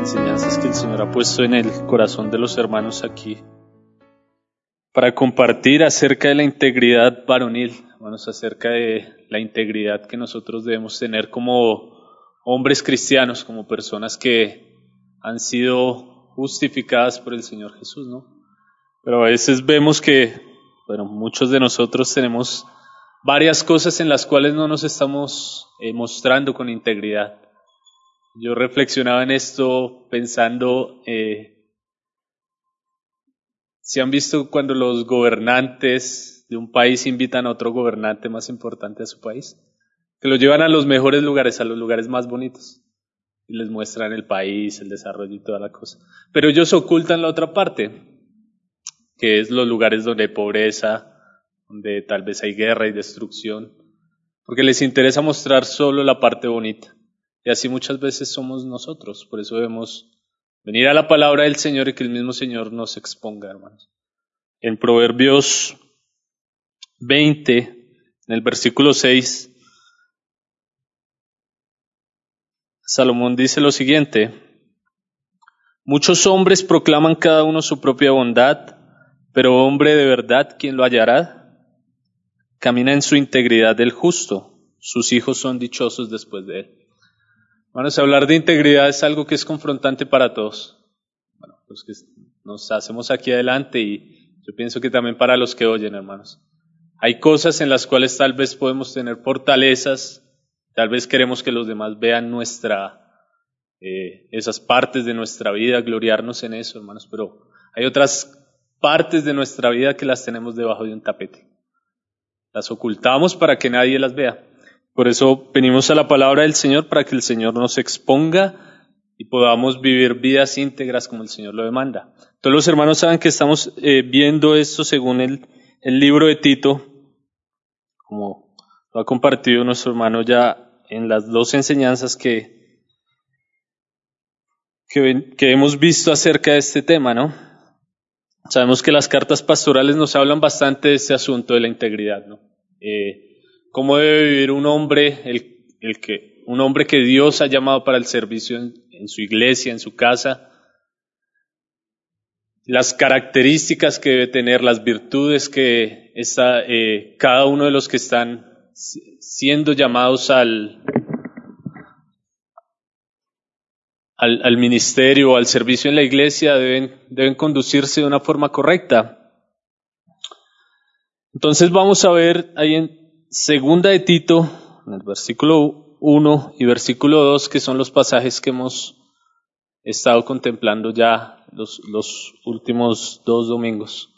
enseñanzas que el Señor ha puesto en el corazón de los hermanos aquí para compartir acerca de la integridad varonil, hermanos, acerca de la integridad que nosotros debemos tener como hombres cristianos, como personas que han sido justificadas por el Señor Jesús, ¿no? Pero a veces vemos que, muchos de nosotros tenemos varias cosas en las cuales no nos estamos mostrando con integridad. Yo reflexionaba en esto pensando, si han visto cuando los gobernantes de un país invitan a otro gobernante más importante a su país, que lo llevan a los mejores lugares, a los lugares más bonitos, y les muestran el país, el desarrollo y toda la cosa. Pero ellos ocultan la otra parte, que es los lugares donde hay pobreza, donde tal vez hay guerra y destrucción, porque les interesa mostrar solo la parte bonita. Y así muchas veces somos nosotros. Por eso debemos venir a la palabra del Señor y que el mismo Señor nos exponga, hermanos. En Proverbios 20, en el versículo 6, Salomón dice lo siguiente: muchos hombres proclaman cada uno su propia bondad, pero hombre de verdad, ¿quién lo hallará? Camina en su integridad el justo, sus hijos son dichosos después de él. Hermanos, hablar de integridad es algo que es confrontante para todos. Los que nos hacemos aquí adelante y yo pienso que también para los que oyen, hermanos. Hay cosas en las cuales tal vez podemos tener fortalezas, tal vez queremos que los demás vean esas partes de nuestra vida, gloriarnos en eso, hermanos, pero hay otras partes de nuestra vida que las tenemos debajo de un tapete. Las ocultamos para que nadie las vea. Por eso venimos a la palabra del Señor para que el Señor nos exponga y podamos vivir vidas íntegras como el Señor lo demanda. Todos los hermanos saben que estamos viendo esto según el libro de Tito, como lo ha compartido nuestro hermano ya en las dos enseñanzas que hemos visto acerca de este tema, ¿no? Sabemos que las cartas pastorales nos hablan bastante de este asunto de la integridad, ¿no? Cómo debe vivir un hombre, un hombre que Dios ha llamado para el servicio en su iglesia, en su casa, las características que debe tener, las virtudes que cada uno de los que están siendo llamados al ministerio o al servicio en la iglesia deben conducirse de una forma correcta. Entonces vamos a ver ahí en Segunda de Tito, en el versículo 1 y versículo 2, que son los pasajes que hemos estado contemplando ya los últimos 2 domingos.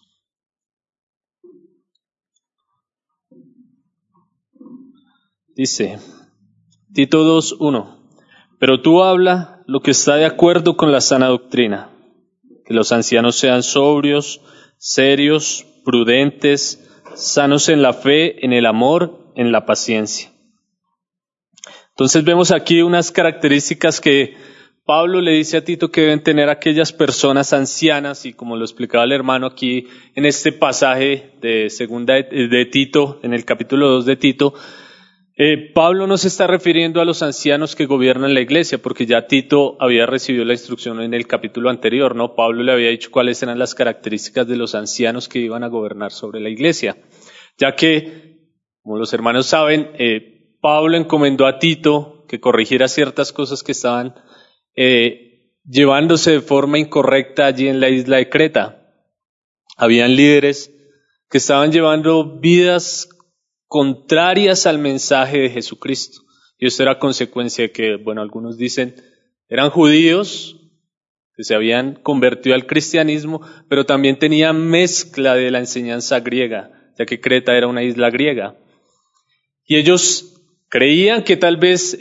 Dice, Tito 2:1, pero tú habla lo que está de acuerdo con la sana doctrina, que los ancianos sean sobrios, serios, prudentes, sanos en la fe, en el amor, en la paciencia. Entonces vemos aquí unas características que Pablo le dice a Tito que deben tener aquellas personas ancianas, y como lo explicaba el hermano aquí en este pasaje de segunda de Tito, en el capítulo 2 de Tito, Pablo no se está refiriendo a los ancianos que gobiernan la iglesia, porque ya Tito había recibido la instrucción en el capítulo anterior, ¿no? Pablo le había dicho cuáles eran las características de los ancianos que iban a gobernar sobre la iglesia, ya que, como los hermanos saben, Pablo encomendó a Tito que corrigiera ciertas cosas que estaban llevándose de forma incorrecta allí en la isla de Creta. Habían líderes que estaban llevando vidas contrarias al mensaje de Jesucristo. Y esto era consecuencia de que, algunos dicen, eran judíos que se habían convertido al cristianismo, pero también tenían mezcla de la enseñanza griega, ya que Creta era una isla griega. Y ellos creían que tal vez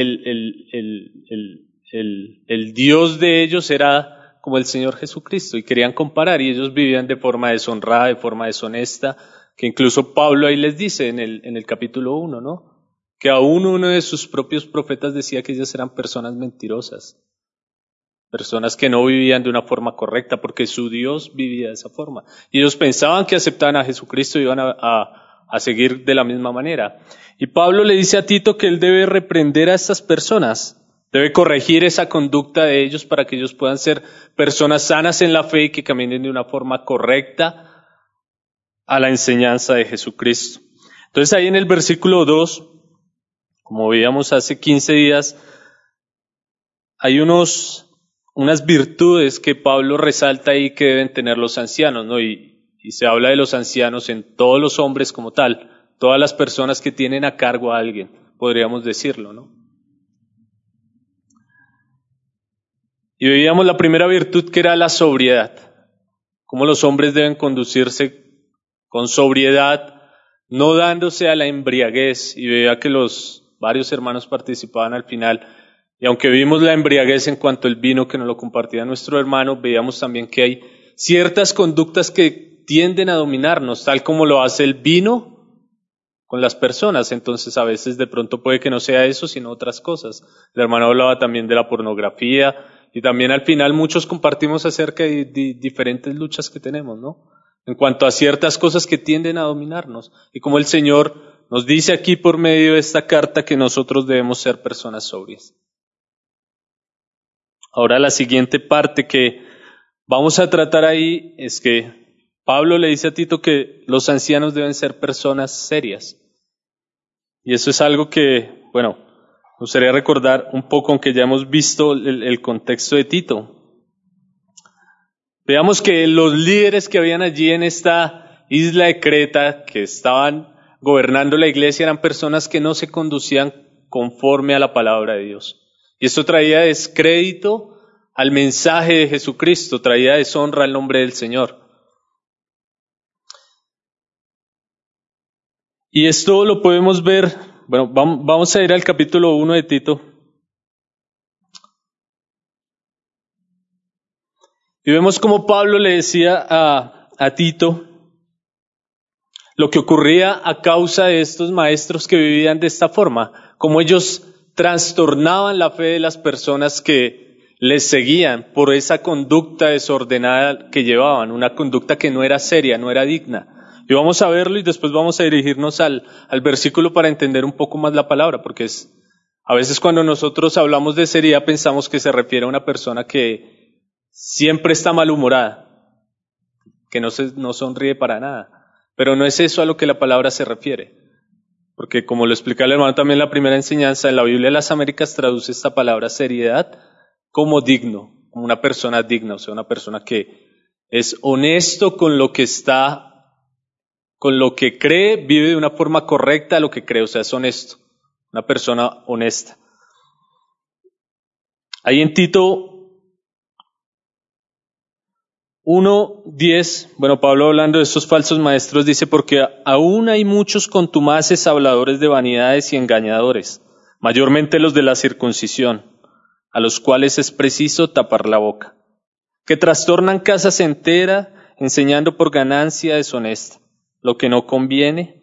el Dios de ellos era como el Señor Jesucristo, y querían comparar, y ellos vivían de forma deshonrada, de forma deshonesta, que incluso Pablo ahí les dice en el capítulo 1, ¿no? Que aún uno de sus propios profetas decía que ellas eran personas mentirosas, personas que no vivían de una forma correcta, porque su Dios vivía de esa forma. Y ellos pensaban que aceptaban a Jesucristo y iban a seguir de la misma manera. Y Pablo le dice a Tito que él debe reprender a estas personas, Debe corregir esa conducta de ellos para que ellos puedan ser personas sanas en la fe y que caminen de una forma correcta a la enseñanza de Jesucristo. Entonces ahí en el versículo 2, como veíamos hace 15 días, hay unas virtudes que Pablo resalta ahí que deben tener los ancianos, ¿no? Y se habla de los ancianos en todos los hombres como tal, todas las personas que tienen a cargo a alguien, podríamos decirlo, ¿no? Y veíamos la primera virtud que era la sobriedad, cómo los hombres deben conducirse con sobriedad, no dándose a la embriaguez. Y veía que los varios hermanos participaban al final. Y aunque vimos la embriaguez en cuanto al vino que nos lo compartía nuestro hermano, veíamos también que hay ciertas conductas que tienden a dominarnos, tal como lo hace el vino con las personas. Entonces a veces de pronto puede que no sea eso, sino otras cosas. El hermano hablaba también de la pornografía y también al final muchos compartimos acerca de diferentes luchas que tenemos, ¿no? En cuanto a ciertas cosas que tienden a dominarnos. Y como el Señor nos dice aquí por medio de esta carta que nosotros debemos ser personas sobrias. Ahora la siguiente parte que vamos a tratar ahí es que Pablo le dice a Tito que los ancianos deben ser personas serias. Y eso es algo que, bueno, me gustaría recordar un poco, aunque ya hemos visto el contexto de Tito. Veamos que los líderes que habían allí en esta isla de Creta, que estaban gobernando la iglesia, eran personas que no se conducían conforme a la palabra de Dios. Y esto traía descrédito al mensaje de Jesucristo, traía deshonra al nombre del Señor. Y esto lo podemos ver, bueno, vamos a ir al capítulo 1 de Tito. Y vemos cómo Pablo le decía a Tito lo que ocurría a causa de estos maestros que vivían de esta forma, cómo ellos trastornaban la fe de las personas que les seguían por esa conducta desordenada que llevaban, una conducta que no era seria, no era digna. Y vamos a verlo y después vamos a dirigirnos al versículo para entender un poco más la palabra, porque a veces cuando nosotros hablamos de seriedad pensamos que se refiere a una persona que siempre está malhumorada, que no sonríe para nada. Pero no es eso a lo que la palabra se refiere. Porque como lo explica el hermano también en la primera enseñanza, en la Biblia de las Américas traduce esta palabra seriedad como digno, como una persona digna, o sea, una persona que es honesto con lo que está, con lo que cree, vive de una forma correcta a lo que cree, o sea, es honesto, una persona honesta. Ahí en Tito 1:10, bueno, Pablo hablando de estos falsos maestros dice, porque aún hay muchos contumaces habladores de vanidades y engañadores, mayormente los de la circuncisión, a los cuales es preciso tapar la boca, que trastornan casas enteras, enseñando por ganancia deshonesta, lo que no conviene.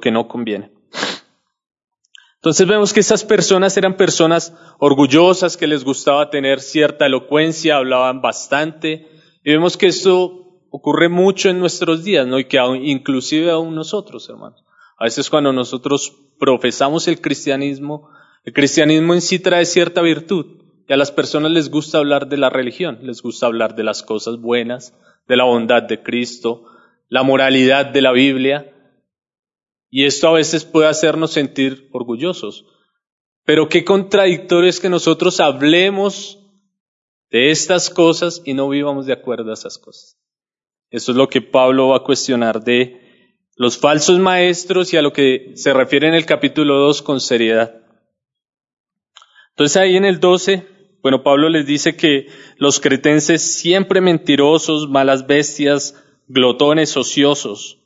Entonces vemos que estas personas eran personas orgullosas, que les gustaba tener cierta elocuencia, hablaban bastante. Y vemos que esto ocurre mucho en nuestros días, ¿no? Y que inclusive aún nosotros, hermanos. A veces cuando nosotros profesamos el cristianismo en sí trae cierta virtud. Y a las personas les gusta hablar de la religión, les gusta hablar de las cosas buenas, de la bondad de Cristo, la moralidad de la Biblia. Y esto a veces puede hacernos sentir orgullosos. Pero qué contradictorio es que nosotros hablemos de estas cosas y no vivamos de acuerdo a esas cosas. Eso es lo que Pablo va a cuestionar de los falsos maestros y a lo que se refiere en el capítulo 2 con seriedad. Entonces ahí en el 12, bueno, Pablo les dice que los cretenses siempre mentirosos, malas bestias, glotones, ociosos.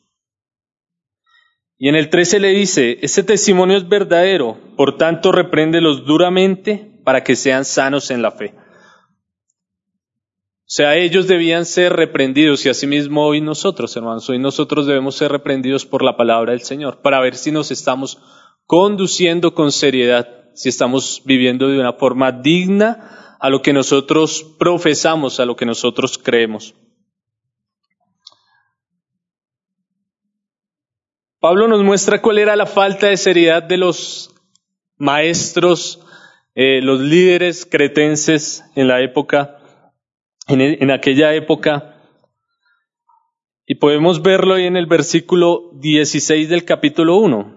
Y en el 13 le dice, este testimonio es verdadero, por tanto repréndelos duramente para que sean sanos en la fe. O sea, ellos debían ser reprendidos y asimismo hoy nosotros, hermanos, hoy nosotros debemos ser reprendidos por la palabra del Señor para ver si nos estamos conduciendo con seriedad, si estamos viviendo de una forma digna a lo que nosotros profesamos, a lo que nosotros creemos. Pablo nos muestra cuál era la falta de seriedad de los maestros los líderes cretenses en la época, en aquella época, y podemos verlo ahí en el versículo 16 del capítulo 1.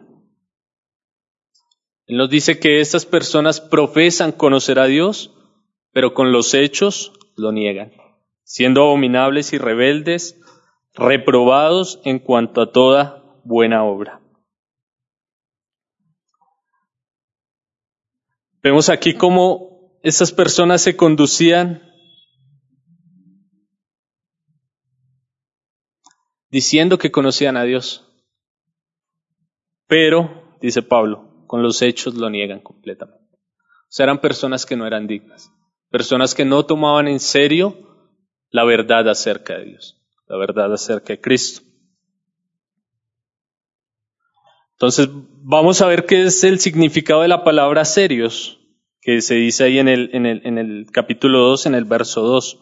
Él nos dice que estas personas profesan conocer a Dios, pero con los hechos lo niegan, siendo abominables y rebeldes, reprobados en cuanto a toda buena obra. Vemos aquí cómo estas personas se conducían diciendo que conocían a Dios, pero, dice Pablo, con los hechos lo niegan completamente. O sea, eran personas que no eran dignas, personas que no tomaban en serio la verdad acerca de Dios, la verdad acerca de Cristo. Entonces, vamos a ver qué es el significado de la palabra serios, que se dice ahí en el capítulo 2, en el verso 2.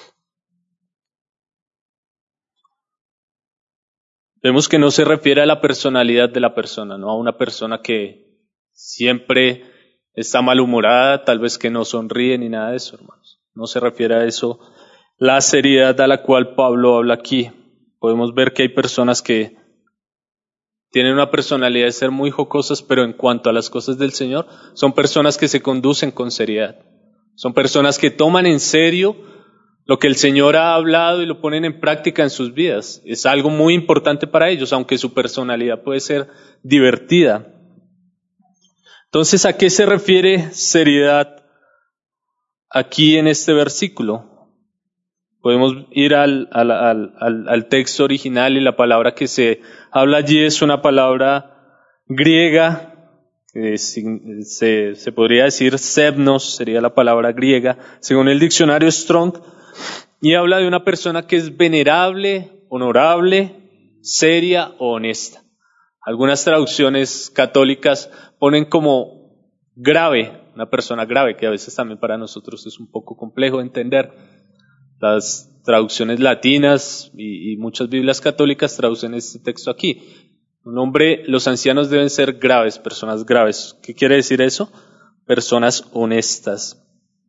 Vemos que no se refiere a la personalidad de la persona, no a una persona que siempre está malhumorada, tal vez que no sonríe ni nada de eso, hermanos. No se refiere a eso la seriedad a la cual Pablo habla aquí. Podemos ver que hay personas que tienen una personalidad de ser muy jocosas, pero en cuanto a las cosas del Señor, son personas que se conducen con seriedad. Son personas que toman en serio lo que el Señor ha hablado y lo ponen en práctica en sus vidas. Es algo muy importante para ellos, aunque su personalidad puede ser divertida. Entonces, ¿a qué se refiere seriedad aquí en este versículo? Podemos ir al texto original y la palabra que se habla allí es una palabra griega, se podría decir sebnos, sería la palabra griega, según el diccionario Strong, y habla de una persona que es venerable, honorable, seria o honesta. Algunas traducciones católicas ponen como grave, una persona grave, que a veces también para nosotros es un poco complejo de entender. Las traducciones latinas y muchas Biblias católicas traducen este texto aquí. Un hombre, los ancianos deben ser graves, personas graves. ¿Qué quiere decir eso? Personas honestas.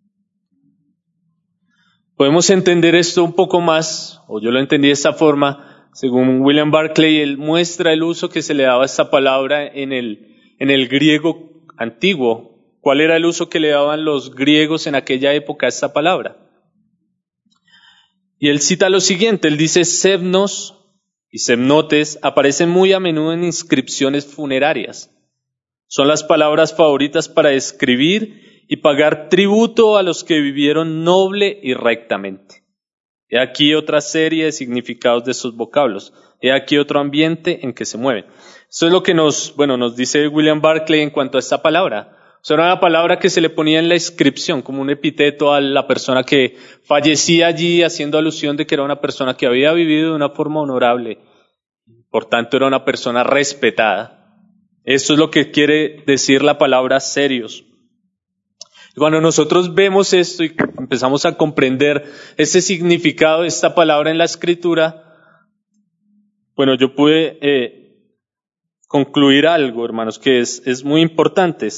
Podemos entender esto un poco más, o yo lo entendí de esta forma, según William Barclay, él muestra el uso que se le daba a esta palabra en el griego antiguo. ¿Cuál era el uso que le daban los griegos en aquella época a esta palabra? Y él cita lo siguiente, él dice, sebnos y sebnotes aparecen muy a menudo en inscripciones funerarias. Son las palabras favoritas para describir y pagar tributo a los que vivieron noble y rectamente. He aquí otra serie de significados de estos vocablos. He aquí otro ambiente en que se mueven. Esto es lo que nos dice William Barclay en cuanto a esta palabra. O sea, era una palabra que se le ponía en la inscripción como un epíteto a la persona que fallecía allí, haciendo alusión de que era una persona que había vivido de una forma honorable. Por tanto, era una persona respetada. Esto es lo que quiere decir la palabra serios. Cuando nosotros vemos esto y empezamos a comprender ese significado de esta palabra en la Escritura, bueno, yo pude concluir algo, hermanos, que es muy importante.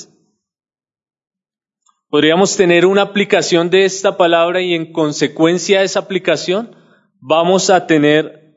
Podríamos tener una aplicación de esta palabra y en consecuencia de esa aplicación vamos a tener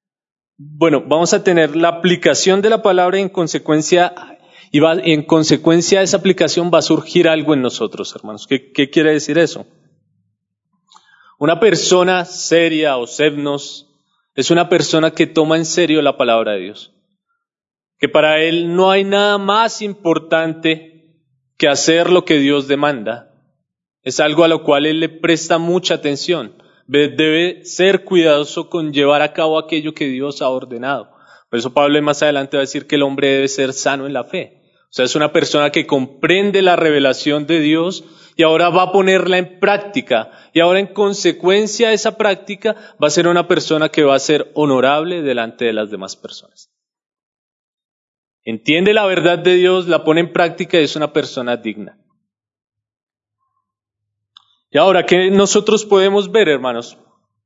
la aplicación de la palabra y en consecuencia de esa aplicación va a surgir algo en nosotros, hermanos. ¿Qué quiere decir eso? Una persona seria o sebnos es una persona que toma en serio la palabra de Dios. Que para él no hay nada más importante que hacer lo que Dios demanda. Es algo a lo cual él le presta mucha atención. Debe ser cuidadoso con llevar a cabo aquello que Dios ha ordenado. Por eso Pablo más adelante va a decir que el hombre debe ser sano en la fe. O sea, es una persona que comprende la revelación de Dios y ahora va a ponerla en práctica. Y ahora en consecuencia de esa práctica va a ser una persona que va a ser honorable delante de las demás personas. Entiende la verdad de Dios, la pone en práctica y es una persona digna. Y ahora, ¿qué nosotros podemos ver, hermanos?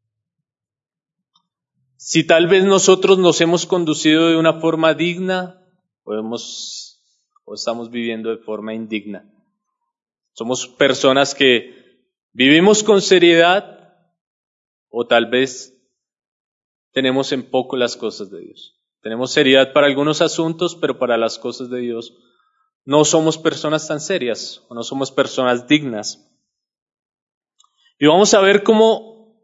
Si tal vez nosotros nos hemos conducido de una forma digna, o estamos viviendo de forma indigna. Somos personas que vivimos con seriedad o tal vez tenemos en poco las cosas de Dios. Tenemos seriedad para algunos asuntos, pero para las cosas de Dios no somos personas tan serias o no somos personas dignas. Y vamos a ver cómo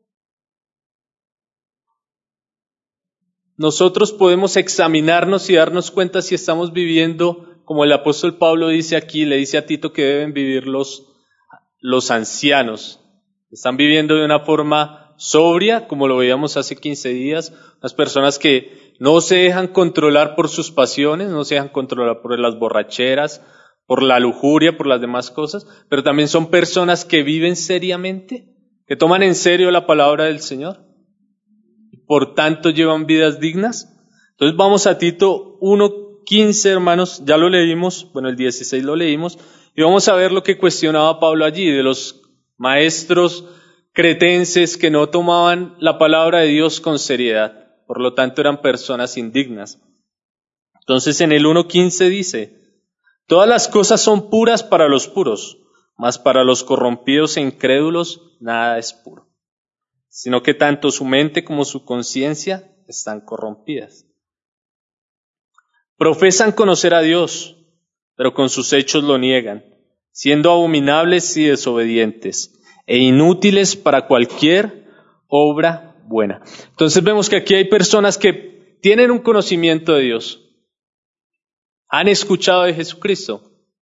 nosotros podemos examinarnos y darnos cuenta si estamos viviendo, como el apóstol Pablo dice aquí, le dice a Tito que deben vivir los ancianos. Están viviendo de una forma sobria, como lo veíamos hace 15 días, las personas que no se dejan controlar por sus pasiones, no se dejan controlar por las borracheras, por la lujuria, por las demás cosas, pero también son personas que viven seriamente, que toman en serio la palabra del Señor y por tanto llevan vidas dignas. Entonces vamos a Tito 1:15, hermanos, ya lo leímos, bueno, el 16 lo leímos, y vamos a ver lo que cuestionaba Pablo allí, de los maestros cretenses que no tomaban la palabra de Dios con seriedad, por lo tanto eran personas indignas. Entonces en el 1:15 dice: todas las cosas son puras para los puros, mas para los corrompidos e incrédulos nada es puro, sino que tanto su mente como su conciencia están corrompidas. Profesan conocer a Dios, pero con sus hechos lo niegan, siendo abominables y desobedientes, e inútiles para cualquier obra buena. Entonces vemos que aquí hay personas que tienen un conocimiento de Dios, han escuchado de Jesucristo,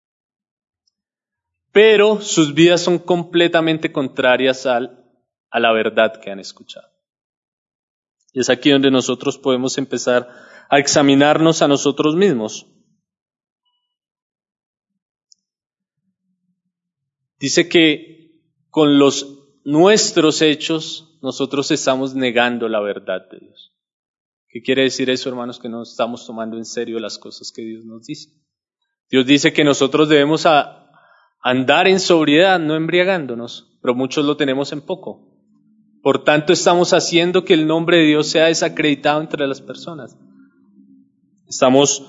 pero sus vidas son completamente contrarias a la verdad que han escuchado. Y es aquí donde nosotros podemos empezar a examinarnos a nosotros mismos. Dice que con nuestros hechos nosotros estamos negando la verdad de Dios. ¿Qué quiere decir eso, hermanos? Que no estamos tomando en serio las cosas que Dios nos dice. Dios dice que nosotros debemos andar en sobriedad, no embriagándonos, pero muchos lo tenemos en poco. Por tanto, estamos haciendo que el nombre de Dios sea desacreditado entre las personas. Estamos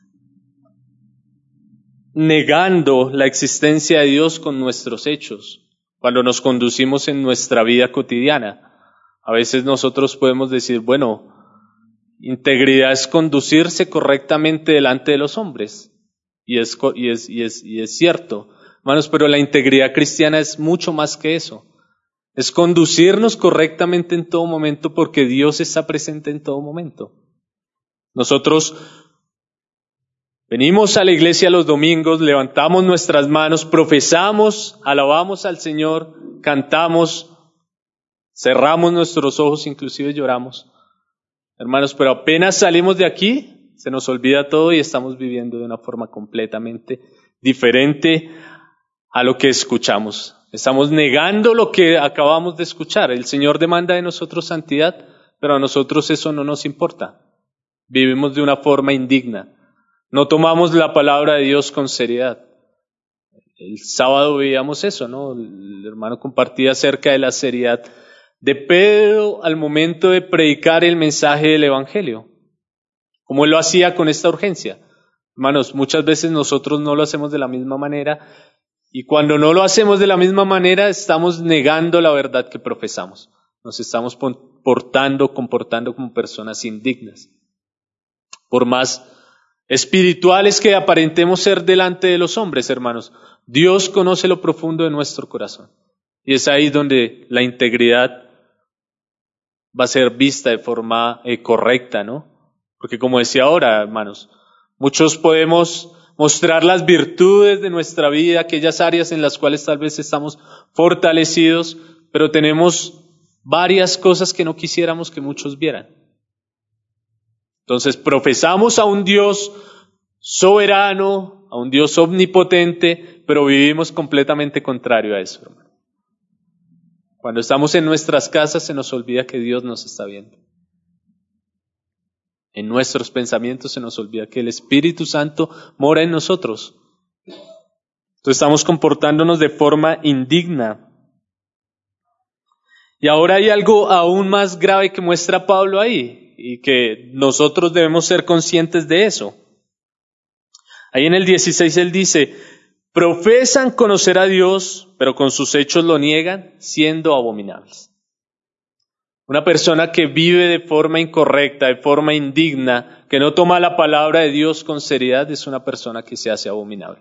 negando la existencia de Dios con nuestros hechos, cuando nos conducimos en nuestra vida cotidiana. A veces nosotros podemos decir, bueno, integridad es conducirse correctamente delante de los hombres. Y es cierto, hermanos, pero la integridad cristiana es mucho más que eso. Es conducirnos correctamente en todo momento porque Dios está presente en todo momento. Nosotros venimos a la iglesia los domingos, levantamos nuestras manos, profesamos, alabamos al Señor, cantamos, cerramos nuestros ojos, inclusive lloramos. Hermanos, pero apenas salimos de aquí, se nos olvida todo y estamos viviendo de una forma completamente diferente a lo que escuchamos. Estamos negando lo que acabamos de escuchar. El Señor demanda de nosotros santidad, pero a nosotros eso no nos importa. Vivimos de una forma indigna. No tomamos la palabra de Dios con seriedad. El sábado veíamos eso, ¿no? El hermano compartía acerca de la seriedad de Pedro al momento de predicar el mensaje del Evangelio. Como él lo hacía con esta urgencia. Hermanos, muchas veces nosotros no lo hacemos de la misma manera, y cuando no lo hacemos de la misma manera estamos negando la verdad que profesamos. Nos estamos comportando como personas indignas. Por más espirituales que aparentemos ser delante de los hombres, hermanos, Dios conoce lo profundo de nuestro corazón. Y es ahí donde la integridad va a ser vista de forma correcta, ¿no? Porque como decía ahora, hermanos, muchos podemos mostrar las virtudes de nuestra vida, aquellas áreas en las cuales tal vez estamos fortalecidos, pero tenemos varias cosas que no quisiéramos que muchos vieran. Entonces profesamos a un Dios soberano, a un Dios omnipotente, pero vivimos completamente contrario a eso, hermano. Cuando estamos en nuestras casas se nos olvida que Dios nos está viendo. En nuestros pensamientos se nos olvida que el Espíritu Santo mora en nosotros. Entonces estamos comportándonos de forma indigna. Y ahora hay algo aún más grave que muestra Pablo ahí, y que nosotros debemos ser conscientes de eso. Ahí en el 16 él dice: Profesan conocer a Dios, pero con sus hechos lo niegan, siendo abominables. Una persona que vive de forma incorrecta, de forma indigna, que no toma la palabra de Dios con seriedad, es una persona que se hace abominable.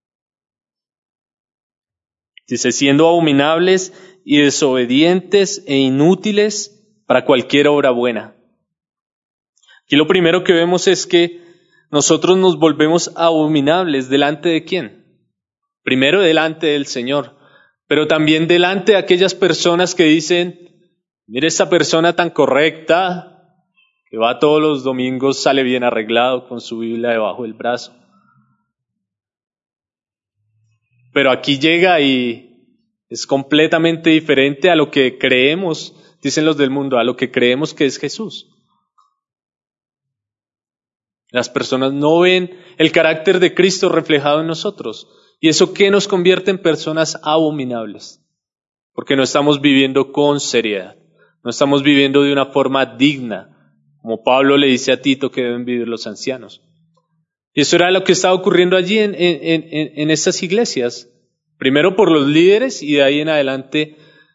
Dice, siendo abominables y desobedientes e inútiles para cualquier obra buena. Aquí lo primero que vemos es que nosotros nos volvemos abominables ¿delante de quién? Primero delante del Señor, pero también delante de aquellas personas que dicen, mire esa persona tan correcta, que va todos los domingos, sale bien arreglado con su Biblia debajo del brazo. Pero aquí llega y es completamente diferente a lo que creemos, dicen los del mundo, a lo que creemos que es Jesús. Las personas no ven el carácter de Cristo reflejado en nosotros. ¿Y eso qué nos convierte en personas abominables? Porque no estamos viviendo con seriedad. No estamos viviendo de una forma digna, como Pablo le dice a Tito que deben vivir los ancianos. Y eso era lo que estaba ocurriendo allí en estas iglesias. Primero por los líderes y de ahí en adelante,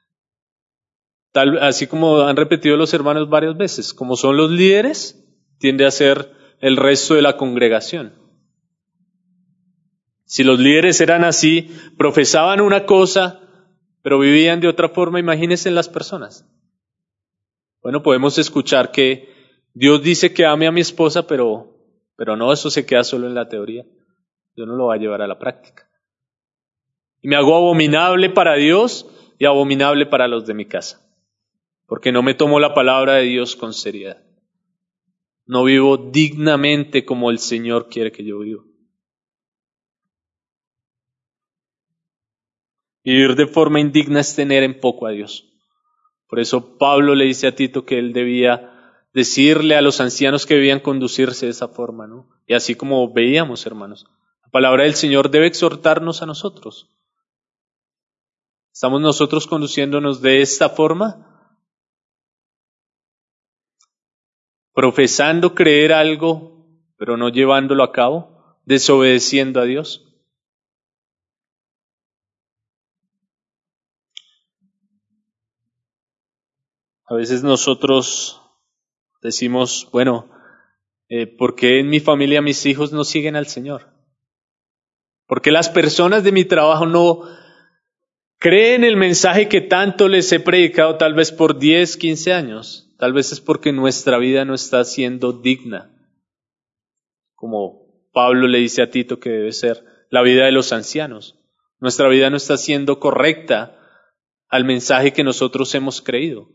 así como han repetido los hermanos varias veces, como son los líderes, tiende a ser el resto de la congregación. Si los líderes eran así, profesaban una cosa, pero vivían de otra forma, imagínense en las personas. Bueno, podemos escuchar que Dios dice que ame a mi esposa, pero no, eso se queda solo en la teoría. Dios no lo va a llevar a la práctica. Y me hago abominable para Dios y abominable para los de mi casa, porque no me tomo la palabra de Dios con seriedad. No vivo dignamente como el Señor quiere que yo viva. Vivir de forma indigna es tener en poco a Dios. Por eso Pablo le dice a Tito que él debía decirle a los ancianos que debían conducirse de esa forma, ¿no? Y así como veíamos, hermanos, la palabra del Señor debe exhortarnos a nosotros. ¿Estamos nosotros conduciéndonos de esta forma? Profesando creer algo, pero no llevándolo a cabo, desobedeciendo a Dios. A veces nosotros decimos, bueno, ¿por qué en mi familia mis hijos no siguen al Señor? ¿Por qué las personas de mi trabajo no creen el mensaje que tanto les he predicado tal vez por 10, 15 años? Tal vez es porque nuestra vida no está siendo digna. Como Pablo le dice a Tito que debe ser la vida de los ancianos. Nuestra vida no está siendo correcta al mensaje que nosotros hemos creído.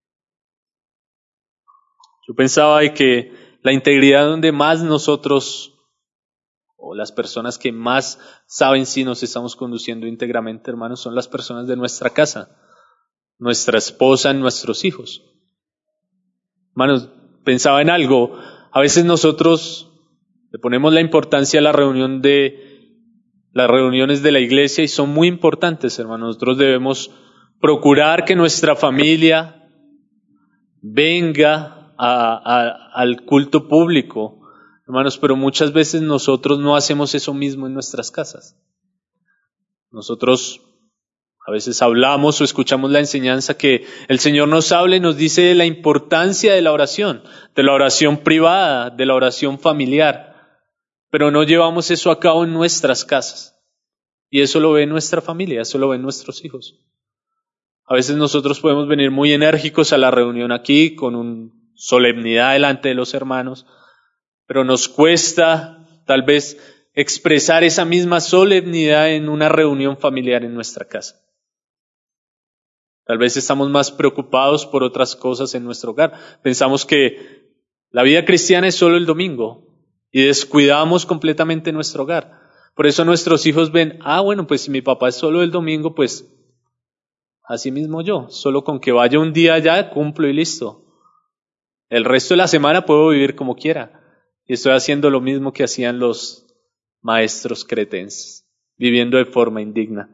Yo pensaba de que la integridad donde más nosotros, o las personas que más saben si nos estamos conduciendo íntegramente, hermanos, son las personas de nuestra casa, nuestra esposa, nuestros hijos. Hermanos, pensaba en algo, a veces nosotros le ponemos la importancia a las reuniones de la iglesia y son muy importantes, hermanos. Nosotros debemos procurar que nuestra familia venga al culto público, hermanos, pero muchas veces nosotros no hacemos eso mismo en nuestras casas. Nosotros a veces hablamos o escuchamos la enseñanza que el Señor nos habla y nos dice de la importancia de la oración privada, de la oración familiar, pero no llevamos eso a cabo en nuestras casas. Y eso lo ve nuestra familia, eso lo ven nuestros hijos. A veces nosotros podemos venir muy enérgicos a la reunión aquí con una solemnidad delante de los hermanos, pero nos cuesta tal vez expresar esa misma solemnidad en una reunión familiar en nuestra casa. Tal vez estamos más preocupados por otras cosas en nuestro hogar. Pensamos que la vida cristiana es solo el domingo y descuidamos completamente nuestro hogar. Por eso nuestros hijos ven, bueno, pues si mi papá es solo el domingo, pues así mismo yo, solo con que vaya un día allá cumplo y listo. El resto de la semana puedo vivir como quiera. Y estoy haciendo lo mismo que hacían los maestros cretenses, viviendo de forma indigna.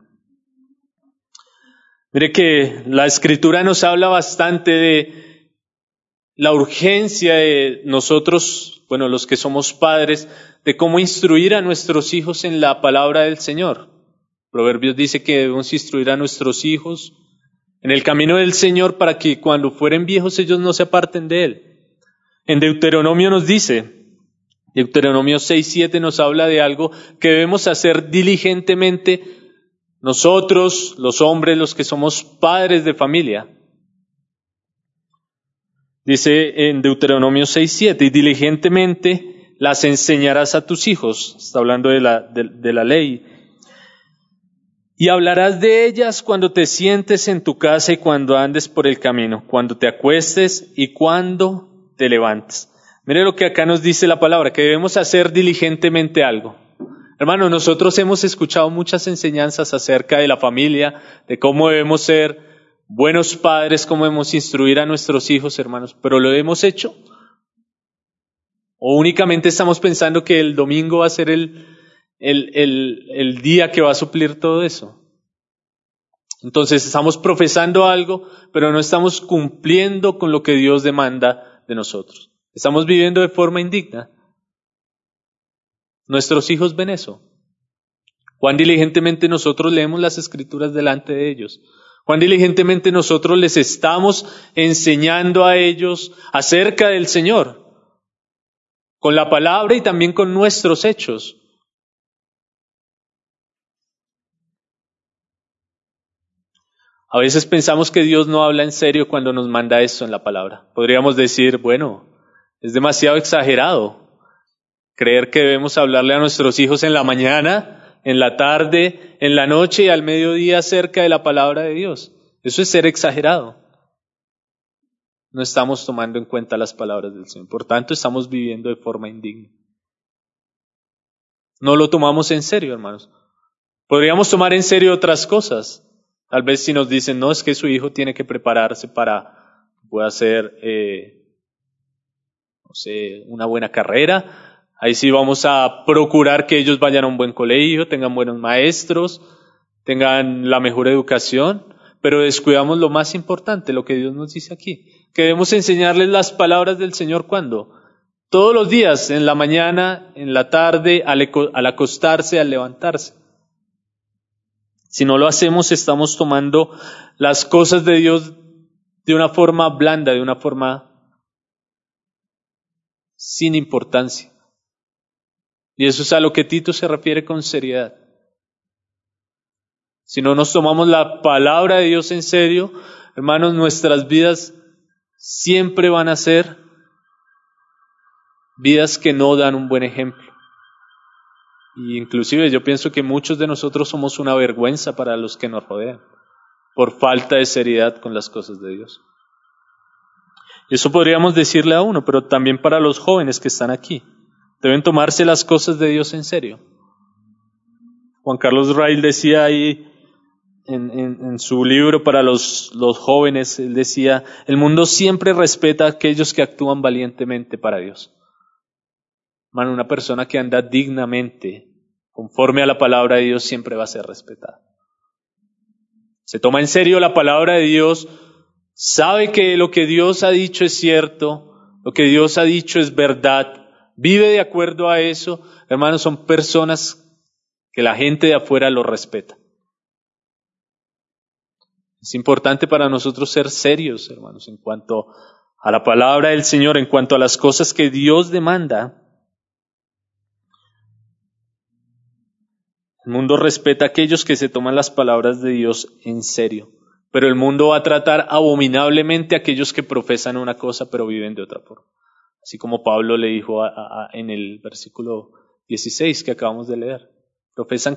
Mire que la Escritura nos habla bastante de la urgencia de nosotros, bueno, los que somos padres, de cómo instruir a nuestros hijos en la palabra del Señor. Proverbios dice que debemos instruir a nuestros hijos en el camino del Señor para que cuando fueren viejos ellos no se aparten de Él. En Deuteronomio nos dice, Deuteronomio 6:7 nos habla de algo que debemos hacer diligentemente nosotros, los hombres, los que somos padres de familia. Dice en Deuteronomio 6:7, y diligentemente las enseñarás a tus hijos. Está hablando de la ley. Y hablarás de ellas cuando te sientes en tu casa y cuando andes por el camino, cuando te acuestes y cuando te levantes. Mire lo que acá nos dice la palabra, que debemos hacer diligentemente algo. Hermano, nosotros hemos escuchado muchas enseñanzas acerca de la familia, de cómo debemos ser buenos padres, cómo debemos instruir a nuestros hijos, hermanos, pero ¿lo hemos hecho? ¿O únicamente estamos pensando que el domingo va a ser el día que va a suplir todo eso? Entonces estamos profesando algo, pero no estamos cumpliendo con lo que Dios demanda de nosotros. Estamos viviendo de forma indigna. Nuestros hijos ven eso. Cuán diligentemente nosotros leemos las Escrituras delante de ellos. Cuán diligentemente nosotros les estamos enseñando a ellos acerca del Señor. Con la palabra y también con nuestros hechos. A veces pensamos que Dios no habla en serio cuando nos manda eso en la palabra. Podríamos decir, bueno, es demasiado exagerado creer que debemos hablarle a nuestros hijos en la mañana, en la tarde, en la noche y al mediodía acerca de la palabra de Dios. Eso es ser exagerado. No estamos tomando en cuenta las palabras del Señor. Por tanto, estamos viviendo de forma indigna. No lo tomamos en serio, hermanos. Podríamos tomar en serio otras cosas. Tal vez si nos dicen, no, es que su hijo tiene que prepararse para que pueda hacer, una buena carrera. Ahí sí vamos a procurar que ellos vayan a un buen colegio, tengan buenos maestros, tengan la mejor educación, pero descuidamos lo más importante, lo que Dios nos dice aquí, que debemos enseñarles las palabras del Señor ¿cuándo? Todos los días, en la mañana, en la tarde, al acostarse, al levantarse. Si no lo hacemos, estamos tomando las cosas de Dios de una forma blanda, de una forma sin importancia. Y eso es a lo que Tito se refiere con seriedad. Si no nos tomamos la palabra de Dios en serio, hermanos, nuestras vidas siempre van a ser vidas que no dan un buen ejemplo. Y inclusive yo pienso que muchos de nosotros somos una vergüenza para los que nos rodean, por falta de seriedad con las cosas de Dios. Y eso podríamos decirle a uno, pero también para los jóvenes que están aquí. Deben tomarse las cosas de Dios en serio. Juan Carlos Rail decía ahí en su libro para los jóvenes, él decía, el mundo siempre respeta a aquellos que actúan valientemente para Dios. Hermano, una persona que anda dignamente, conforme a la palabra de Dios, siempre va a ser respetada. Se toma en serio la palabra de Dios, sabe que lo que Dios ha dicho es cierto, lo que Dios ha dicho es verdad, vive de acuerdo a eso. Hermanos, son personas que la gente de afuera lo respeta. Es importante para nosotros ser serios, hermanos, en cuanto a la palabra del Señor, en cuanto a las cosas que Dios demanda. El mundo respeta a aquellos que se toman las palabras de Dios en serio, pero el mundo va a tratar abominablemente a aquellos que profesan una cosa pero viven de otra forma. Así como Pablo le dijo en el versículo 16 que acabamos de leer. Profesan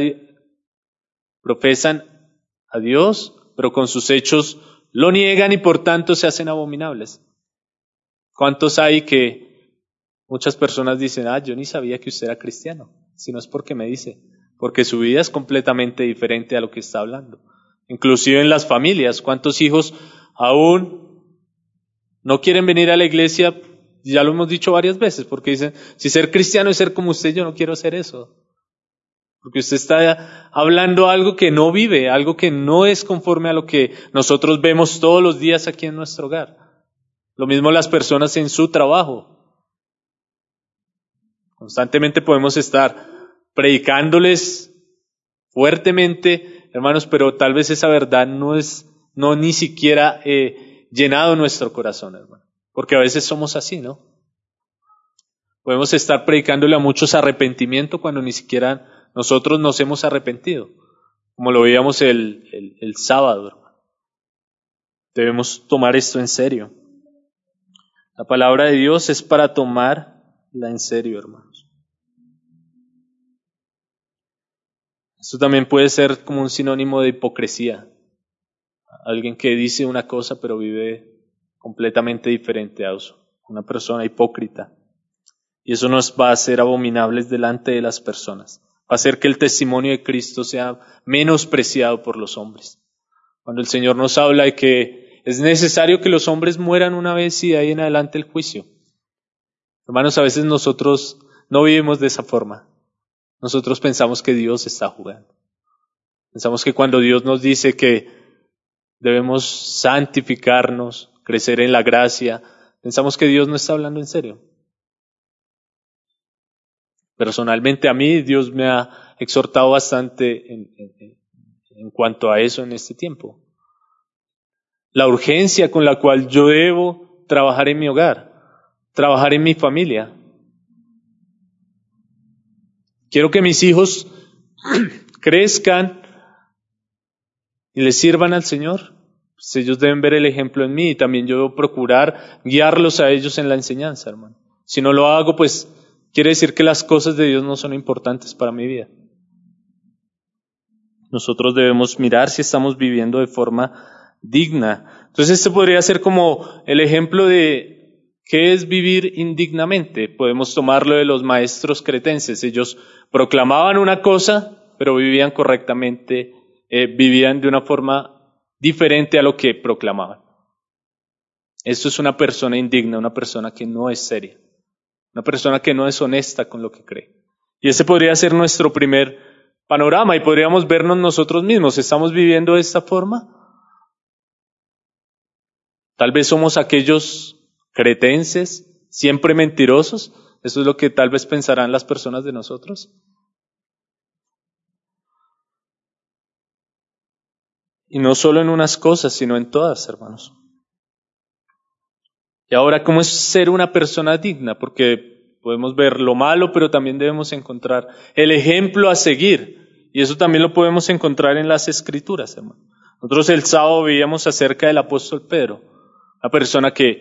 a Dios, pero con sus hechos lo niegan y por tanto se hacen abominables. ¿Cuántos hay que muchas personas dicen, yo ni sabía que usted era cristiano? Si no es porque me dice, porque su vida es completamente diferente a lo que está hablando. Inclusive en las familias, ¿cuántos hijos aún no quieren venir a la iglesia? Ya lo hemos dicho varias veces, porque dicen, si ser cristiano es ser como usted, yo no quiero ser eso. Porque usted está hablando algo que no vive, algo que no es conforme a lo que nosotros vemos todos los días aquí en nuestro hogar. Lo mismo las personas en su trabajo. Constantemente podemos estar predicándoles fuertemente, hermanos, pero tal vez esa verdad no ni siquiera llenado nuestro corazón, hermano. Porque a veces somos así, ¿no? Podemos estar predicándole a muchos arrepentimiento cuando ni siquiera nosotros nos hemos arrepentido, como lo veíamos el sábado, hermano. Debemos tomar esto en serio. La palabra de Dios es para tomarla en serio, hermanos. Esto también puede ser como un sinónimo de hipocresía. Alguien que dice una cosa pero vive completamente diferente a eso. Una persona hipócrita. Y eso nos va a hacer abominables delante de las personas. Va a hacer que el testimonio de Cristo sea menospreciado por los hombres. Cuando el Señor nos habla de que es necesario que los hombres mueran una vez y de ahí en adelante el juicio. Hermanos, a veces nosotros no vivimos de esa forma. Nosotros pensamos que Dios está jugando. Pensamos que cuando Dios nos dice que debemos santificarnos, crecer en la gracia, pensamos que Dios no está hablando en serio. Personalmente a mí Dios me ha exhortado bastante en cuanto a eso en este tiempo. La urgencia con la cual yo debo trabajar en mi hogar, trabajar en mi familia. Quiero que mis hijos crezcan y les sirvan al Señor. Pues ellos deben ver el ejemplo en mí y también yo debo procurar guiarlos a ellos en la enseñanza, hermano. Si no lo hago, pues quiere decir que las cosas de Dios no son importantes para mi vida. Nosotros debemos mirar si estamos viviendo de forma digna. Entonces este podría ser como el ejemplo de qué es vivir indignamente. Podemos tomarlo de los maestros cretenses. Ellos proclamaban una cosa, pero vivían correctamente, vivían de una forma diferente a lo que proclamaban. Esto es una persona indigna, una persona que no es seria, una persona que no es honesta con lo que cree. Y ese podría ser nuestro primer panorama y podríamos vernos nosotros mismos. ¿Estamos viviendo de esta forma? Tal vez somos aquellos cretenses, siempre mentirosos. Eso es lo que tal vez pensarán las personas de nosotros. Y no solo en unas cosas, sino en todas, hermanos. Y ahora, ¿cómo es ser una persona digna? Porque podemos ver lo malo, pero también debemos encontrar el ejemplo a seguir. Y eso también lo podemos encontrar en las Escrituras, hermano. Nosotros el sábado veíamos acerca del apóstol Pedro, una persona que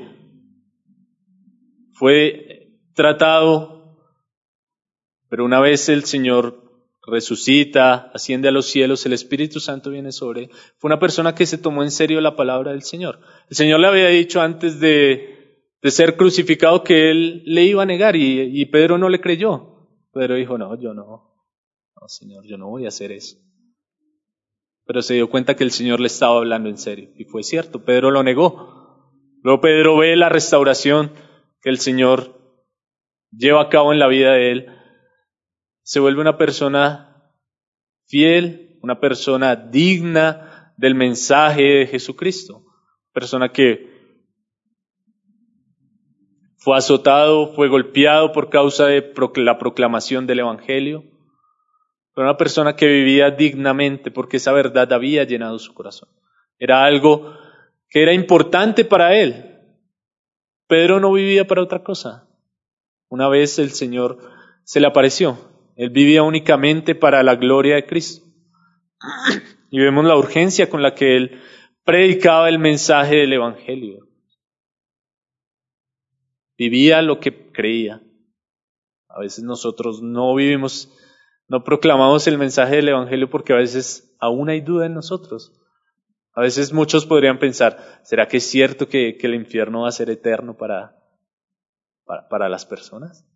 fue tratado, pero una vez el Señor resucita, asciende a los cielos, el Espíritu Santo viene sobre él. Fue una persona que se tomó en serio la palabra del Señor. El Señor le había dicho antes de ser crucificado que él le iba a negar y Pedro no le creyó. Pedro dijo, no, Señor, yo no voy a hacer eso. Pero se dio cuenta que el Señor le estaba hablando en serio. Y fue cierto, Pedro lo negó. Luego Pedro ve la restauración que el Señor lleva a cabo en la vida de él. Se vuelve una persona fiel, una persona digna del mensaje de Jesucristo. Persona que fue azotado, fue golpeado por causa de la proclamación del Evangelio. Pero una persona que vivía dignamente porque esa verdad había llenado su corazón. Era algo que era importante para él. Pedro no vivía para otra cosa. Una vez el Señor se le apareció. Él vivía únicamente para la gloria de Cristo. Y vemos la urgencia con la que él predicaba el mensaje del Evangelio. Vivía lo que creía. A veces nosotros no proclamamos el mensaje del Evangelio porque a veces aún hay duda en nosotros. A veces muchos podrían pensar, ¿será que es cierto que el infierno va a ser eterno para las personas?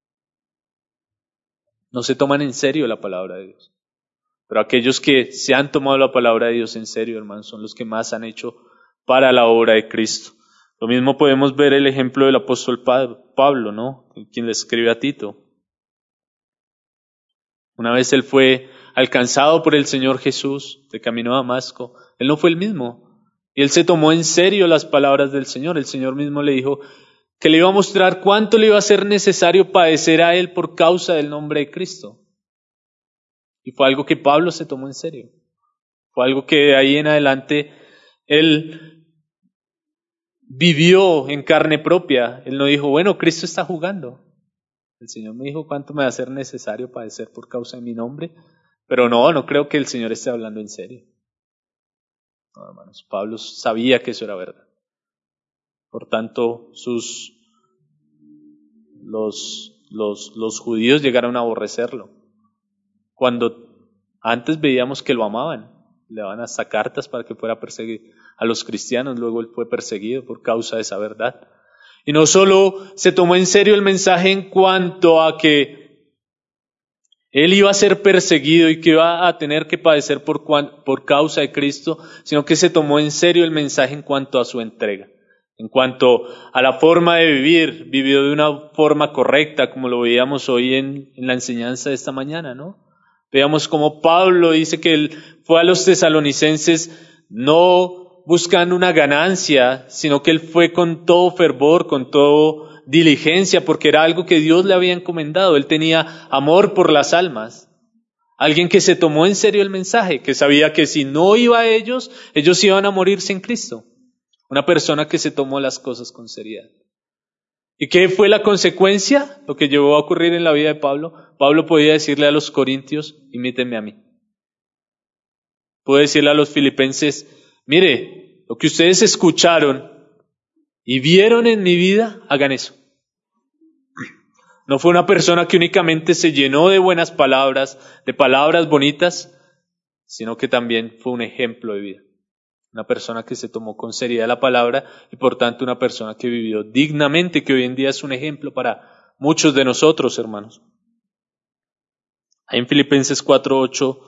No se toman en serio la palabra de Dios. Pero aquellos que se han tomado la palabra de Dios en serio, hermanos, son los que más han hecho para la obra de Cristo. Lo mismo podemos ver el ejemplo del apóstol Pablo, ¿no? Quien le escribe a Tito. Una vez él fue alcanzado por el Señor Jesús de camino a Damasco. Él no fue el mismo. Y él se tomó en serio las palabras del Señor. El Señor mismo le dijo que le iba a mostrar cuánto le iba a ser necesario padecer a él por causa del nombre de Cristo. Y fue algo que Pablo se tomó en serio. Fue algo que de ahí en adelante él vivió en carne propia. Él no dijo, bueno, Cristo está jugando. El Señor me dijo cuánto me va a ser necesario padecer por causa de mi nombre. Pero no creo que el Señor esté hablando en serio. No, hermanos, Pablo sabía que eso era verdad. Por tanto, los judíos llegaron a aborrecerlo. Cuando antes veíamos que lo amaban, le daban hasta cartas para que fuera perseguido a los cristianos, luego él fue perseguido por causa de esa verdad. Y no solo se tomó en serio el mensaje en cuanto a que él iba a ser perseguido y que iba a tener que padecer por causa de Cristo, sino que se tomó en serio el mensaje en cuanto a su entrega, en cuanto a la forma de vivir, vivió de una forma correcta, como lo veíamos hoy en la enseñanza de esta mañana, ¿no? Veamos cómo Pablo dice que él fue a los tesalonicenses no buscando una ganancia, sino que él fue con todo fervor, con toda diligencia, porque era algo que Dios le había encomendado. Él tenía amor por las almas. Alguien que se tomó en serio el mensaje, que sabía que si no iba a ellos iban a morir sin Cristo. Una persona que se tomó las cosas con seriedad. ¿Y qué fue la consecuencia? Lo que llevó a ocurrir en la vida de Pablo. Pablo podía decirle a los corintios, imítenme a mí. Puede decirle a los filipenses, mire, lo que ustedes escucharon y vieron en mi vida, hagan eso. No fue una persona que únicamente se llenó de buenas palabras, de palabras bonitas, sino que también fue un ejemplo de vida. Una persona que se tomó con seriedad la palabra y por tanto una persona que vivió dignamente, que hoy en día es un ejemplo para muchos de nosotros, hermanos. Ahí en Filipenses 4:8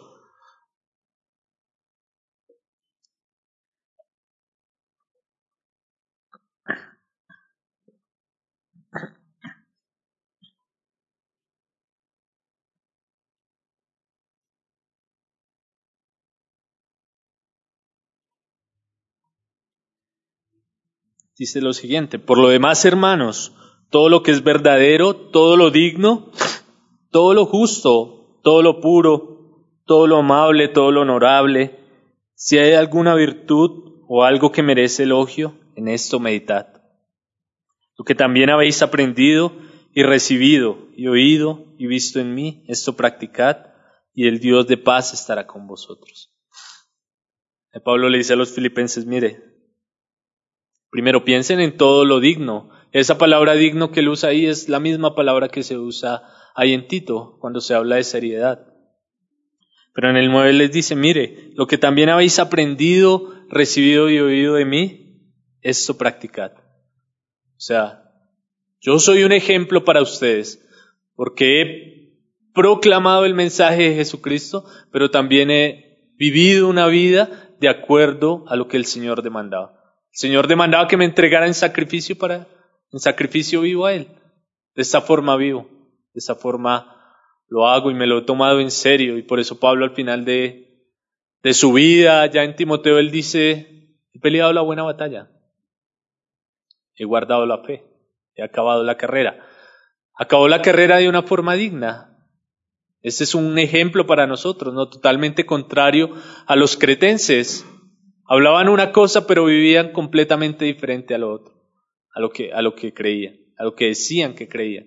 dice lo siguiente, por lo demás, hermanos, todo lo que es verdadero, todo lo digno, todo lo justo, todo lo puro, todo lo amable, todo lo honorable, si hay alguna virtud o algo que merece elogio, en esto meditad. Lo que también habéis aprendido y recibido y oído y visto en mí, esto practicad, y el Dios de paz estará con vosotros. Pablo le dice a los filipenses, mire, primero piensen en todo lo digno. Esa palabra digno que él usa ahí es la misma palabra que se usa ahí en Tito, cuando se habla de seriedad. Pero en el 9 les dice, mire, lo que también habéis aprendido, recibido y oído de mí, esto practicad. O sea, yo soy un ejemplo para ustedes, porque he proclamado el mensaje de Jesucristo, pero también he vivido una vida de acuerdo a lo que el Señor demandaba. El Señor demandaba que me entregara en sacrificio vivo a Él. De esta forma vivo, de esta forma lo hago y me lo he tomado en serio. Y por eso Pablo al final de su vida, ya en Timoteo, él dice, he peleado la buena batalla, he guardado la fe, he acabado la carrera. Acabó la carrera de una forma digna. Este es un ejemplo para nosotros, ¿no? Totalmente contrario a los cretenses. Hablaban una cosa, pero vivían completamente diferente a lo otro, a lo que creían, a lo que decían que creían.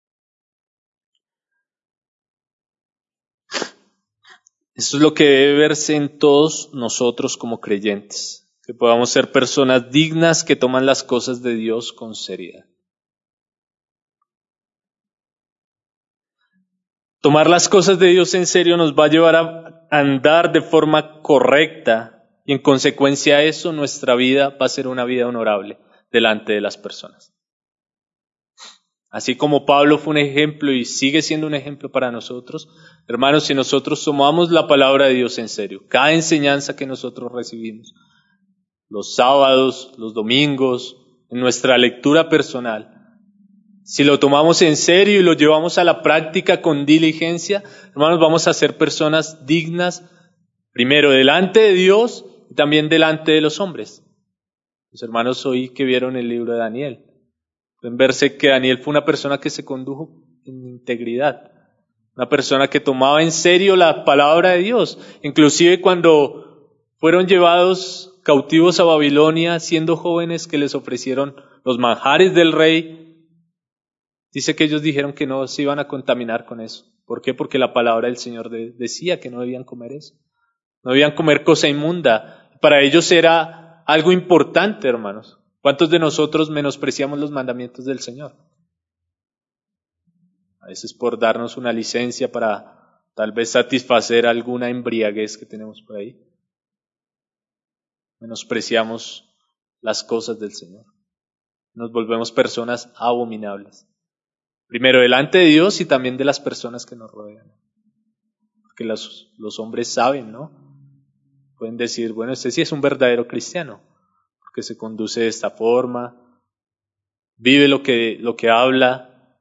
Esto es lo que debe verse en todos nosotros como creyentes, que podamos ser personas dignas que toman las cosas de Dios con seriedad. Tomar las cosas de Dios en serio nos va a llevar a andar de forma correcta y en consecuencia a eso nuestra vida va a ser una vida honorable delante de las personas. Así como Pablo fue un ejemplo y sigue siendo un ejemplo para nosotros, hermanos, si nosotros tomamos la palabra de Dios en serio, cada enseñanza que nosotros recibimos, los sábados, los domingos, en nuestra lectura personal, si lo tomamos en serio y lo llevamos a la práctica con diligencia, hermanos, vamos a ser personas dignas, primero delante de Dios y también delante de los hombres. Los hermanos hoy que vieron el libro de Daniel, pueden verse que Daniel fue una persona que se condujo en integridad, una persona que tomaba en serio la palabra de Dios. Inclusive cuando fueron llevados cautivos a Babilonia, siendo jóvenes, que les ofrecieron los manjares del rey, dice que ellos dijeron que no se iban a contaminar con eso. ¿Por qué? Porque la palabra del Señor decía que no debían comer eso. No debían comer cosa inmunda. Para ellos era algo importante, hermanos. ¿Cuántos de nosotros menospreciamos los mandamientos del Señor? A veces por darnos una licencia para tal vez satisfacer alguna embriaguez que tenemos por ahí. Menospreciamos las cosas del Señor. Nos volvemos personas abominables. Primero delante de Dios y también de las personas que nos rodean. Porque los hombres saben, ¿no? Pueden decir, bueno, este sí es un verdadero cristiano, porque se conduce de esta forma, vive lo que habla,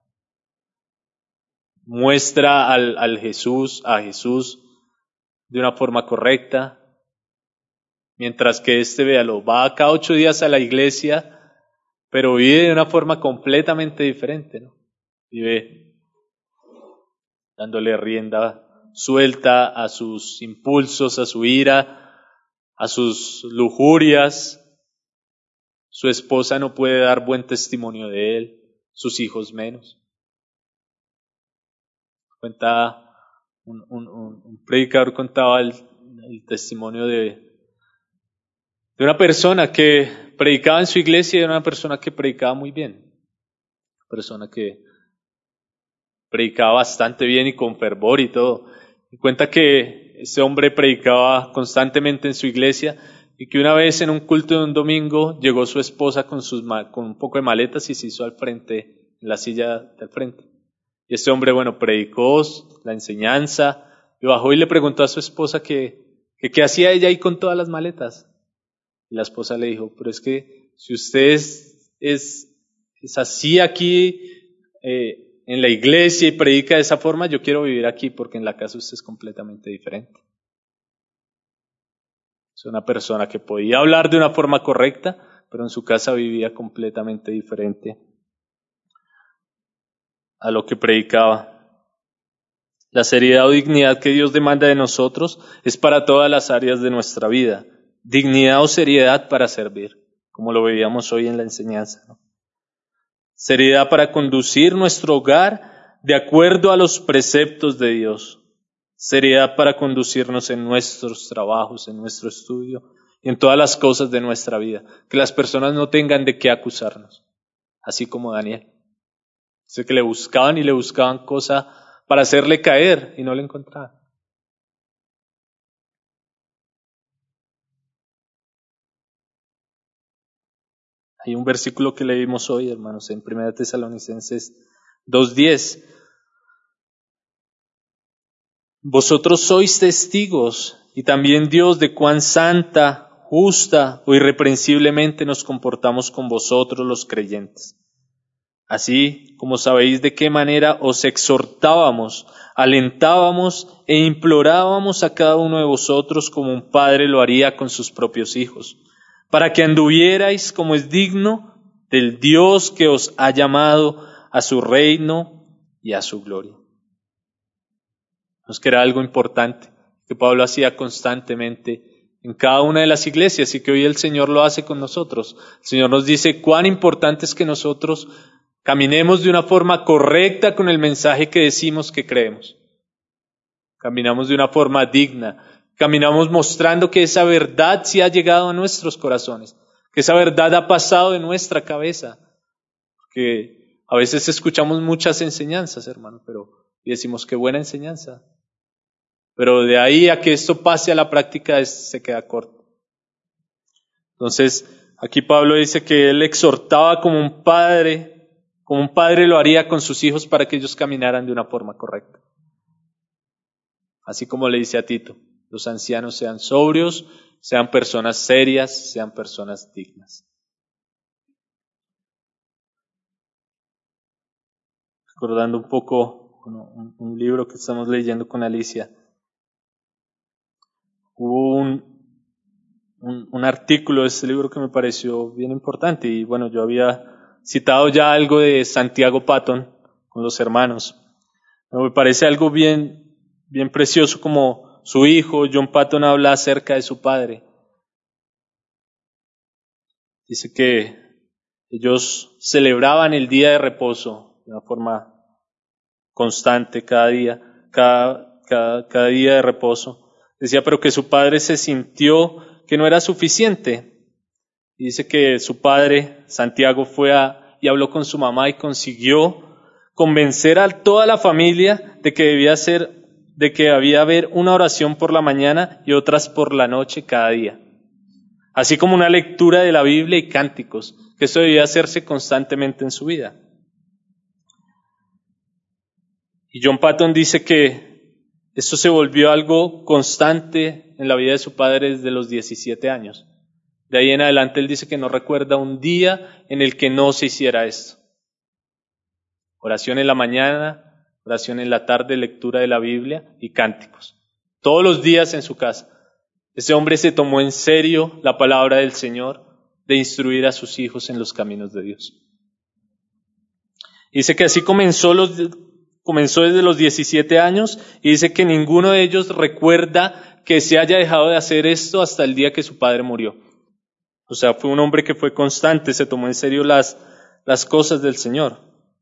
muestra a Jesús de una forma correcta, mientras que véalo, va cada 8 días a la iglesia, pero vive de una forma completamente diferente, ¿no? Vive dándole rienda suelta a sus impulsos, a su ira, a sus lujurias. Su esposa no puede dar buen testimonio de él, sus hijos menos. Cuenta un predicador contaba el testimonio de una persona que predicaba en su iglesia y de una persona que predicaba muy bien. Una persona que predicaba bastante bien y con fervor y todo. Y cuenta que ese hombre predicaba constantemente en su iglesia y que una vez en un culto de un domingo llegó su esposa con un poco de maletas y se hizo al frente, en la silla del frente. Y este hombre, predicó la enseñanza y bajó y le preguntó a su esposa que qué hacía ella ahí con todas las maletas. Y la esposa le dijo, pero es que si usted es así aquí, en la iglesia y predica de esa forma, yo quiero vivir aquí porque en la casa usted es completamente diferente. Es una persona que podía hablar de una forma correcta, pero en su casa vivía completamente diferente a lo que predicaba. La seriedad o dignidad que Dios demanda de nosotros es para todas las áreas de nuestra vida. Dignidad o seriedad para servir, como lo veíamos hoy en la enseñanza, ¿no? Seriedad para conducir nuestro hogar de acuerdo a los preceptos de Dios. Seriedad para conducirnos en nuestros trabajos, en nuestro estudio y en todas las cosas de nuestra vida. Que las personas no tengan de qué acusarnos, así como Daniel. Dice que le buscaban cosa para hacerle caer y no le encontraban. Hay un versículo que leímos hoy, hermanos, en 1 Tesalonicenses 2:10. Vosotros sois testigos, y también Dios, de cuán santa, justa o irreprensiblemente nos comportamos con vosotros los creyentes. Así como sabéis de qué manera os exhortábamos, alentábamos e implorábamos a cada uno de vosotros como un padre lo haría con sus propios hijos, para que anduvierais como es digno del Dios que os ha llamado a su reino y a su gloria. Nos queda algo importante que Pablo hacía constantemente en cada una de las iglesias y que hoy el Señor lo hace con nosotros. El Señor nos dice cuán importante es que nosotros caminemos de una forma correcta con el mensaje que decimos que creemos. Caminamos de una forma digna. Caminamos mostrando que esa verdad sí ha llegado a nuestros corazones, que esa verdad ha pasado de nuestra cabeza. Porque a veces escuchamos muchas enseñanzas, hermano, y decimos qué buena enseñanza. Pero de ahí a que esto pase a la práctica se queda corto. Entonces, aquí Pablo dice que él exhortaba como un padre lo haría con sus hijos para que ellos caminaran de una forma correcta. Así como le dice a Tito, los ancianos sean sobrios, sean personas serias, sean personas dignas. Recordando un poco un libro que estamos leyendo con Alicia, hubo un artículo de este libro que me pareció bien importante y yo había citado ya algo de Santiago Patton con los hermanos, Me parece algo bien precioso como su hijo, John Paton, habla acerca de su padre. Dice que ellos celebraban el día de reposo de una forma constante cada día, cada día de reposo. Decía, pero que su padre se sintió que no era suficiente. Y dice que su padre, Santiago, y habló con su mamá y consiguió convencer a toda la familia de que debía haber una oración por la mañana y otras por la noche cada día. Así como una lectura de la Biblia y cánticos, que esto debía hacerse constantemente en su vida. Y John Paton dice que esto se volvió algo constante en la vida de su padre desde los 17 años. De ahí en adelante él dice que no recuerda un día en el que no se hiciera esto. Oración en la mañana, oración en la tarde, lectura de la Biblia y cánticos. Todos los días en su casa. Ese hombre se tomó en serio la palabra del Señor de instruir a sus hijos en los caminos de Dios. Dice que así comenzó desde los 17 años y dice que ninguno de ellos recuerda que se haya dejado de hacer esto hasta el día que su padre murió. O sea, fue un hombre que fue constante, se tomó en serio las cosas del Señor.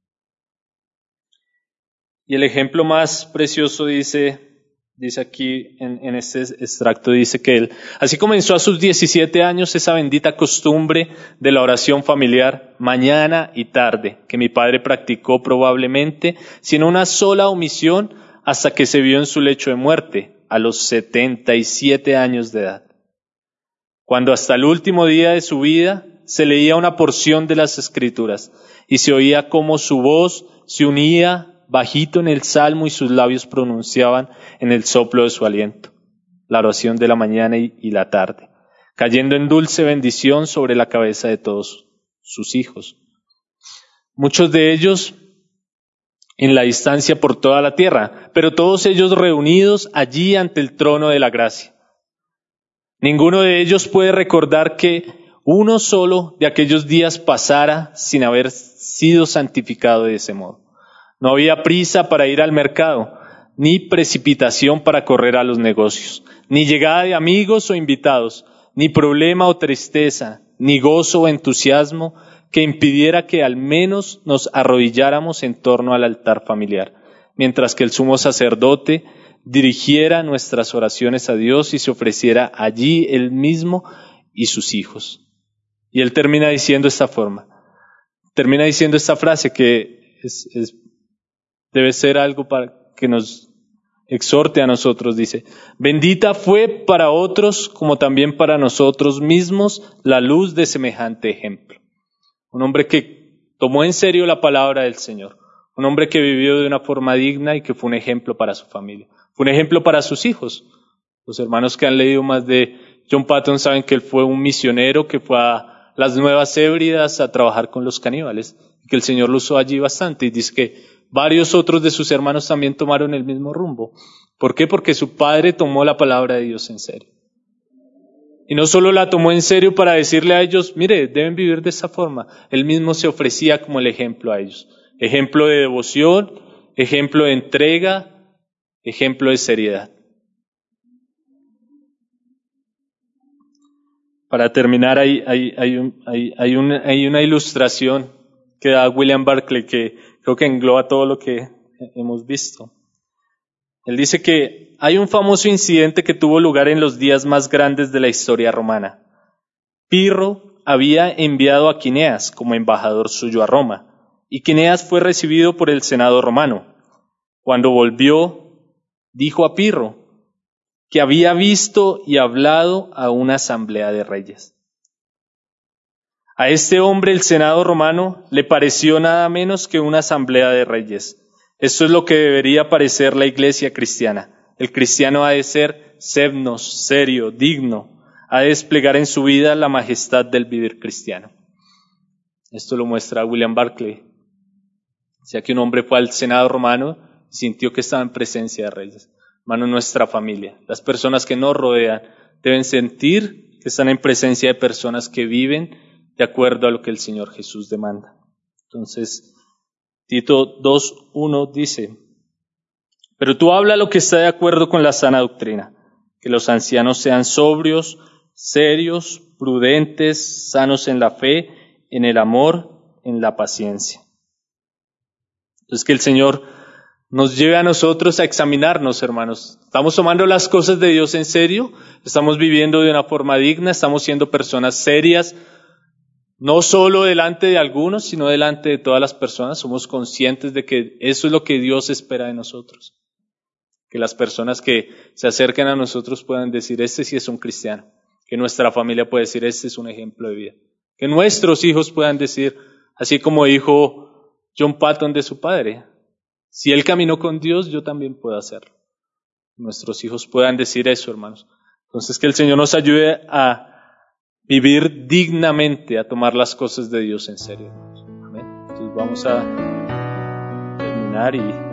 Y el ejemplo más precioso dice aquí en este extracto, dice que él, así comenzó a sus 17 años esa bendita costumbre de la oración familiar mañana y tarde, que mi padre practicó probablemente sin una sola omisión hasta que se vio en su lecho de muerte, a los 77 años de edad. Cuando hasta el último día de su vida se leía una porción de las Escrituras y se oía cómo su voz se unía bajito en el salmo y sus labios pronunciaban en el soplo de su aliento la oración de la mañana y la tarde, cayendo en dulce bendición sobre la cabeza de todos sus hijos. Muchos de ellos en la distancia por toda la tierra, pero todos ellos reunidos allí ante el trono de la gracia. Ninguno de ellos puede recordar que uno solo de aquellos días pasara sin haber sido santificado de ese modo. No había prisa para ir al mercado, ni precipitación para correr a los negocios, ni llegada de amigos o invitados, ni problema o tristeza, ni gozo o entusiasmo que impidiera que al menos nos arrodilláramos en torno al altar familiar, mientras que el sumo sacerdote dirigiera nuestras oraciones a Dios y se ofreciera allí él mismo y sus hijos. Y él termina diciendo esta frase que debe ser algo para que nos exhorte a nosotros. Dice, bendita fue para otros como también para nosotros mismos la luz de semejante ejemplo. Un hombre que tomó en serio la palabra del Señor. Un hombre que vivió de una forma digna y que fue un ejemplo para su familia. Fue un ejemplo para sus hijos. Los hermanos que han leído más de John Paton saben que él fue un misionero que fue a las Nuevas Hébridas a trabajar con los caníbales. Y que el Señor lo usó allí bastante. Y dice que varios otros de sus hermanos también tomaron el mismo rumbo. ¿Por qué? Porque su padre tomó la palabra de Dios en serio. Y no solo la tomó en serio para decirle a ellos, mire, deben vivir de esa forma. Él mismo se ofrecía como el ejemplo a ellos. Ejemplo de devoción, ejemplo de entrega, ejemplo de seriedad. Para terminar, hay una ilustración que da William Barclay que creo que engloba todo lo que hemos visto. Él dice que hay un famoso incidente que tuvo lugar en los días más grandes de la historia romana. Pirro había enviado a Quineas como embajador suyo a Roma, y Quineas fue recibido por el Senado romano. Cuando volvió, dijo a Pirro que había visto y hablado a una asamblea de reyes. A este hombre el Senado romano le pareció nada menos que una asamblea de reyes. Esto es lo que debería parecer la iglesia cristiana. El cristiano ha de ser semnos, serio, digno, ha de desplegar en su vida la majestad del vivir cristiano. Esto lo muestra William Barclay. O sea que un hombre fue al Senado romano y sintió que estaba en presencia de reyes. Hermano, nuestra familia, las personas que nos rodean, deben sentir que están en presencia de personas que viven de acuerdo a lo que el Señor Jesús demanda. Entonces, Tito 2:1 dice, Pero tú habla lo que está de acuerdo con la sana doctrina, que los ancianos sean sobrios, serios, prudentes, sanos en la fe, en el amor, en la paciencia. Entonces que el Señor nos lleve a nosotros a examinarnos, hermanos. ¿Estamos tomando las cosas de Dios en serio? ¿Estamos viviendo de una forma digna? ¿Estamos siendo personas serias? No solo delante de algunos, sino delante de todas las personas. Somos conscientes de que eso es lo que Dios espera de nosotros. Que las personas que se acerquen a nosotros puedan decir, este sí es un cristiano. Que nuestra familia pueda decir, este es un ejemplo de vida. Que nuestros hijos puedan decir, así como dijo John Patton de su padre, si él caminó con Dios, yo también puedo hacerlo. Nuestros hijos puedan decir eso, hermanos. Entonces que el Señor nos ayude a vivir dignamente, a tomar las cosas de Dios en serio. Amén. Entonces vamos a terminar y